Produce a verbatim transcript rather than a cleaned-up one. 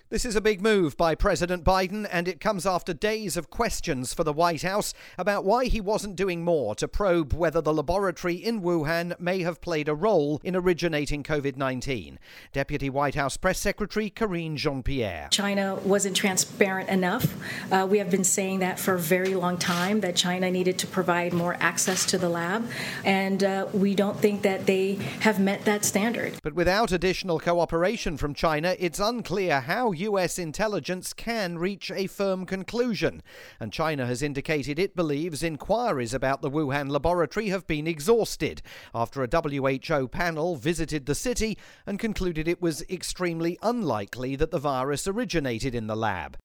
This is a big move by President Biden, and it comes after days of questions for the White House about why he wasn't doing more to probe whether the laboratory in Wuhan may have played a role in originating covid nineteen. Deputy White House Press Secretary Karine Jean-Pierre. China wasn't transparent enough. Uh, we have been saying that for a very long time, that China needed to provide more access to the lab, and uh, we don't think that they have met that standard. But without additional cooperation from China, it's unclear how U S intelligence can reach a firm conclusion, and China has indicated it believes inquiries about the Wuhan laboratory have been exhausted after a W H O panel visited the city and concluded it was extremely unlikely that the virus originated in the lab.